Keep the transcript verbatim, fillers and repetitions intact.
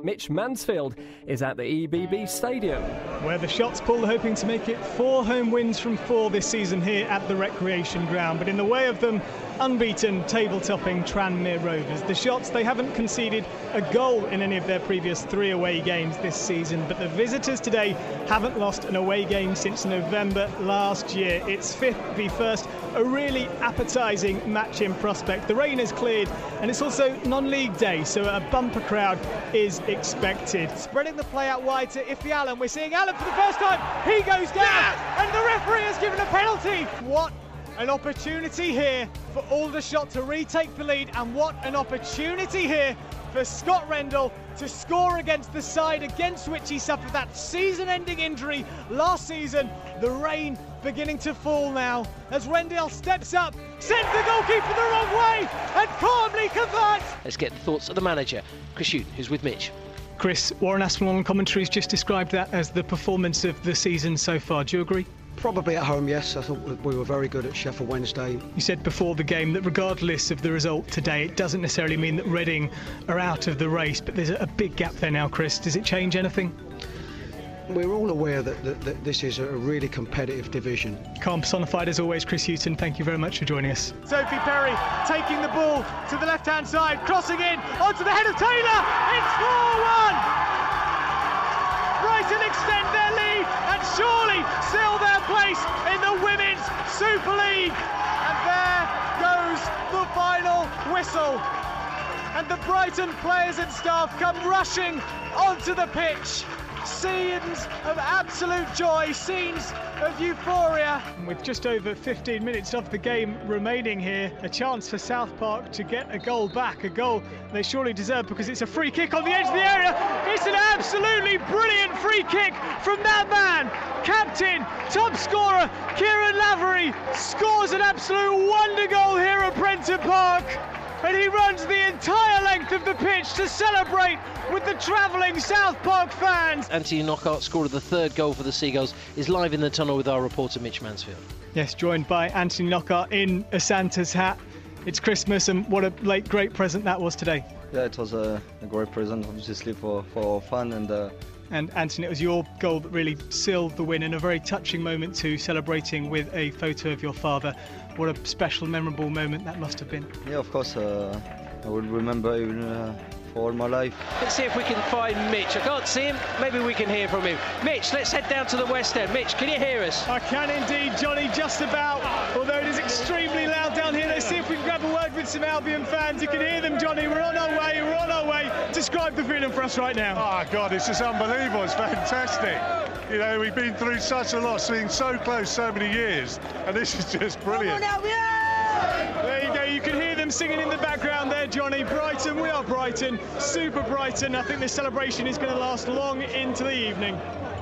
Mitch Mansfield is at the E B B Stadium, where the Shotts pull, hoping to make it four home wins from four this season here at the Recreation Ground. But in the way of them, unbeaten, table-topping Tranmere Rovers. The Shotts, they haven't conceded a goal in any of their previous three away games this season, but the visitors today haven't lost an away game since November last year. It's fifth v first, a really appetising match in prospect. The rain has cleared, and it's also non-league day, so a bumper crowd is expected. Spreading the play out wide to Iffy Allen. We're seeing Allen for the first time. He goes down, yeah! And the referee has given a penalty. What an opportunity here for Aldershot to retake the lead, and what an opportunity here for Scott Rendell to score against the side against which he suffered that season-ending injury last season. The rain beginning to fall now as Rendell steps up, sends the goalkeeper the wrong way, and calmly converts. Let's get the thoughts of the manager, Chris Hughton, who's with Mitch. Chris, Warren Aspinall on commentaries just described that as the performance of the season so far. Do you agree? Probably at home, yes. I thought we were very good at Sheffield Wednesday. You said before the game that regardless of the result today, it doesn't necessarily mean that Reading are out of the race, but there's a big gap there now, Chris. Does it change anything? We're all aware that, that, that this is a really competitive division. Calm personified as always, Chris Hughton. Thank you very much for joining us. Sophie Perry taking the ball to the left-hand side, crossing in onto the head of Taylor. It's four one! Brighton extend their lead and surely seal their place in the Women's Super League. And there goes the final whistle. And the Brighton players and staff come rushing onto the pitch. Scenes of absolute joy, scenes of euphoria. With just over fifteen minutes of the game remaining here, a chance for South Park to get a goal back, a goal they surely deserve because it's a free kick on the edge of the area. It's an absolutely brilliant free kick from that man. Captain, top scorer, Kieran Lavery scores an absolute wonder goal here at Prenton Park. And he runs the entire length of the pitch to celebrate with the travelling South Park fans. Anthony Knockaert, scorer of the third goal for the Seagulls, is live in the tunnel with our reporter Mitch Mansfield. Yes, joined by Anthony Knockaert in a Santa's hat. It's Christmas, and what a late great present that was today. Yeah, it was a, a great present, obviously for, for fun. And uh... And Anthony, it was your goal that really sealed the win, and a very touching moment too, celebrating with a photo of your father. What a special, memorable moment that must have been. Yeah, of course, uh, I will remember even uh, for all my life. Let's see if we can find Mitch. I can't see him, maybe we can hear from him. Mitch, let's head down to the West End. Mitch, can you hear us? I can indeed, Johnny, just about, although it is extremely loud down here. Let's see if we can grab a word with some Albion fans. You can hear them, Johnny. We're on our way, we're on our way. Describe the feeling for us right now. Oh, God, it's just unbelievable. It's fantastic. You know, we've been through such a lot, being so close so many years, and this is just brilliant. There you go, you can hear them singing in the background there, Johnny. Brighton, we are Brighton, super Brighton. I think this celebration is going to last long into the evening.